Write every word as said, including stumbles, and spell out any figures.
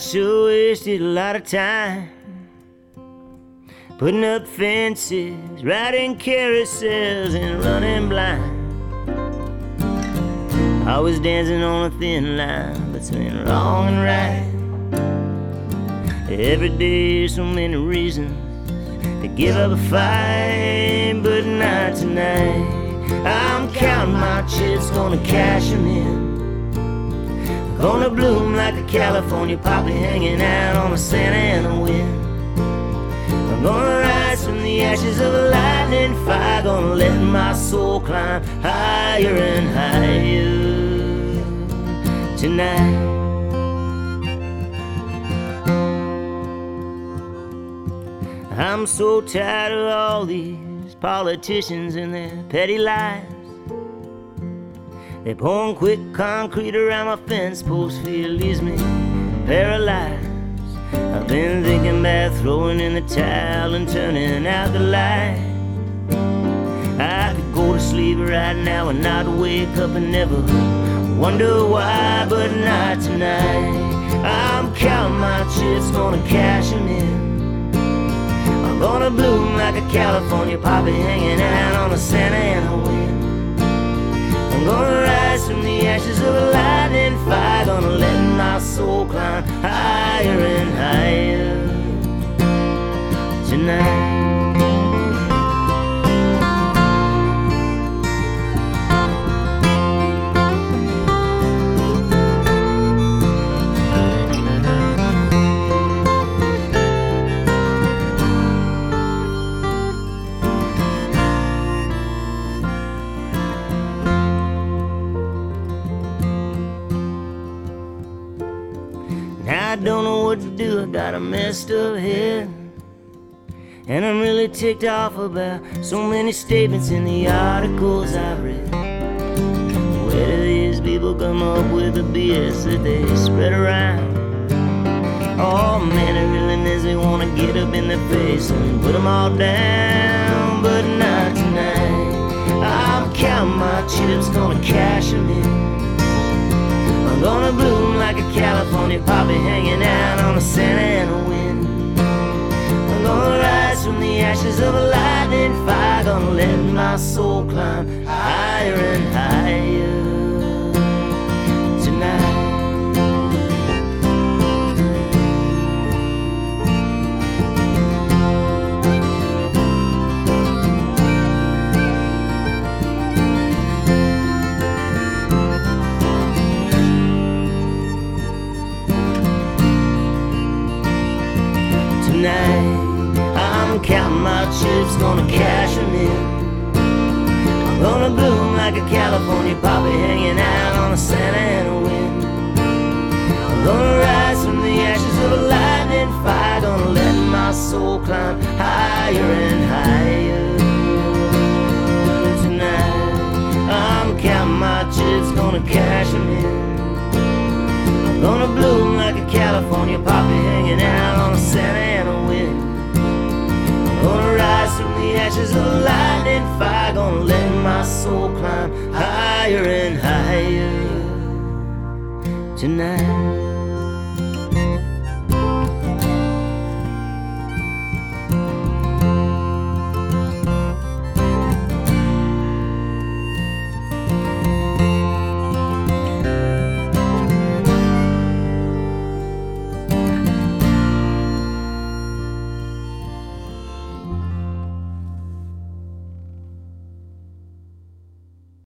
sure wasted a lot of time putting up fences, riding carousels, and running blind. I was dancing on a thin line between wrong and right. Every day so many reasons to give up a fight, but not tonight. I'm counting my chips, gonna cash them in. Gonna bloom like a California poppy hanging out on a Santa Ana wind. I'm gonna rise from the ashes of a lightning fire. Gonna let my soul climb higher and higher tonight. I'm so tired of all these politicians and their petty lies. They're pouring quick concrete around my fence post. Fear leaves me paralyzed. I've been thinking about throwing in the towel and turning out the light. I could go to sleep right now and not wake up and never wonder why, but not tonight. I'm counting my chips, gonna cash them in. I'm gonna bloom like a California poppy hanging out on a Santa Ana wind. I'm gonna rise from the ashes of a lightning fire. Gonna let my soul climb higher and higher tonight. I don't know what to do, I got a messed up head. And I'm really ticked off about so many statements in the articles I've read. Where do these people come up with the B S that they spread around? Oh man, it really means they wanna get up in their face and put them all down, but not tonight. I'm counting my chips, gonna cash them in. I'm gonna bloom like a California poppy hanging out on a Santa Ana wind. I'm gonna rise from the ashes of a lightning fire. Gonna let my soul climb higher and higher tonight. I'm counting my chips, gonna cash them in. I'm gonna bloom like a California poppy hanging out on a Santa Ana wind. I'm gonna rise from the ashes of a lightning fire. Gonna let my soul climb higher and higher tonight. I'm counting my chips, gonna cash them in. I'm gonna bloom like a California poppy hanging out on a Santa Ana wind. Gonna rise from the ashes of a lightning fire. Gonna let my soul climb higher and higher tonight.